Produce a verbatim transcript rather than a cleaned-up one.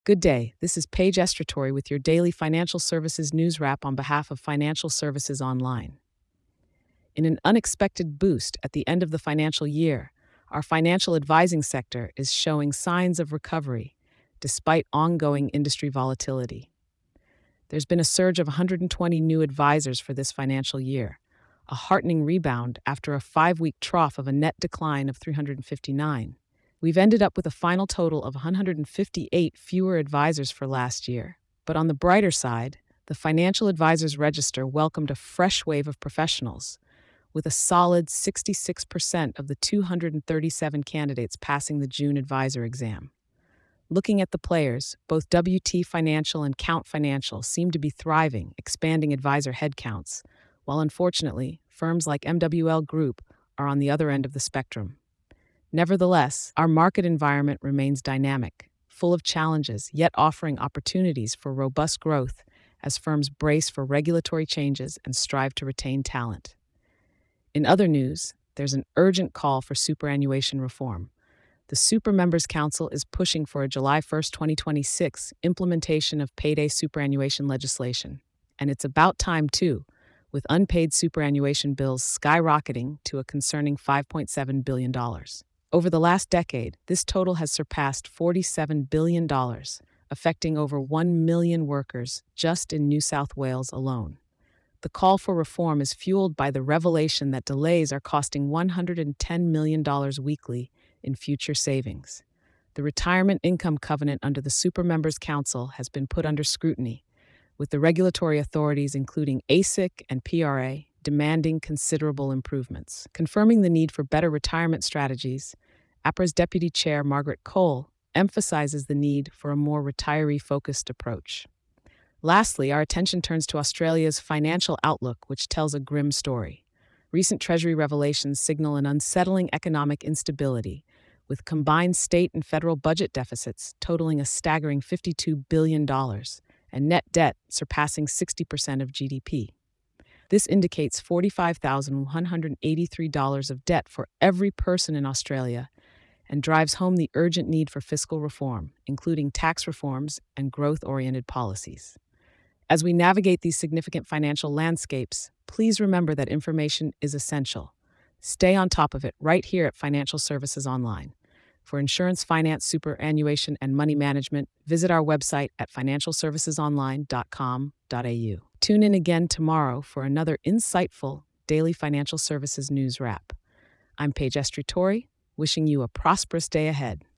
Good day. This is Paige Estratori with your daily financial services news wrap on behalf of Financial Services Online. In an unexpected boost at the end of the financial year, our financial advising sector is showing signs of recovery despite ongoing industry volatility. There's been a surge of one hundred twenty new advisors for this financial year, a heartening rebound after a five week trough of a net decline of three hundred fifty-nine. We've ended up with a final total of one hundred fifty-eight fewer advisors for last year. But on the brighter side, the Financial Advisors Register welcomed a fresh wave of professionals, with a solid sixty-six percent of the two hundred thirty-seven candidates passing the June advisor exam. Looking at the players, both W T Financial and Count Financial seem to be thriving, expanding advisor headcounts, while unfortunately, firms like M W L Group are on the other end of the spectrum. Nevertheless, our market environment remains dynamic, full of challenges, yet offering opportunities for robust growth as firms brace for regulatory changes and strive to retain talent. In other news, there's an urgent call for superannuation reform. The Super Members Council is pushing for a July first, twenty twenty-six implementation of payday superannuation legislation. And it's about time, too, with unpaid superannuation bills skyrocketing to a concerning five point seven billion dollars. Over the last decade, this total has surpassed forty-seven billion dollars, affecting over one million workers just in New South Wales alone. The call for reform is fueled by the revelation that delays are costing one hundred ten million dollars weekly in future savings. The Retirement Income Covenant under the Super Members Council has been put under scrutiny, with the regulatory authorities, including A S I C and P R A, demanding considerable improvements. Confirming the need for better retirement strategies, APRA's Deputy Chair Margaret Cole emphasizes the need for a more retiree-focused approach. Lastly, our attention turns to Australia's financial outlook, which tells a grim story. Recent Treasury revelations signal an unsettling economic instability, with combined state and federal budget deficits totaling a staggering fifty-two billion dollars and net debt surpassing sixty percent of G D P. This indicates forty-five thousand one hundred eighty-three dollars of debt for every person in Australia and drives home the urgent need for fiscal reform, including tax reforms and growth-oriented policies. As we navigate these significant financial landscapes, please remember that information is essential. Stay on top of it right here at Financial Services Online. For insurance, finance, superannuation, and money management, visit our website at financial services online dot com dot a u. Tune in again tomorrow for another insightful daily financial services news wrap. I'm Paige Estratori, wishing you a prosperous day ahead.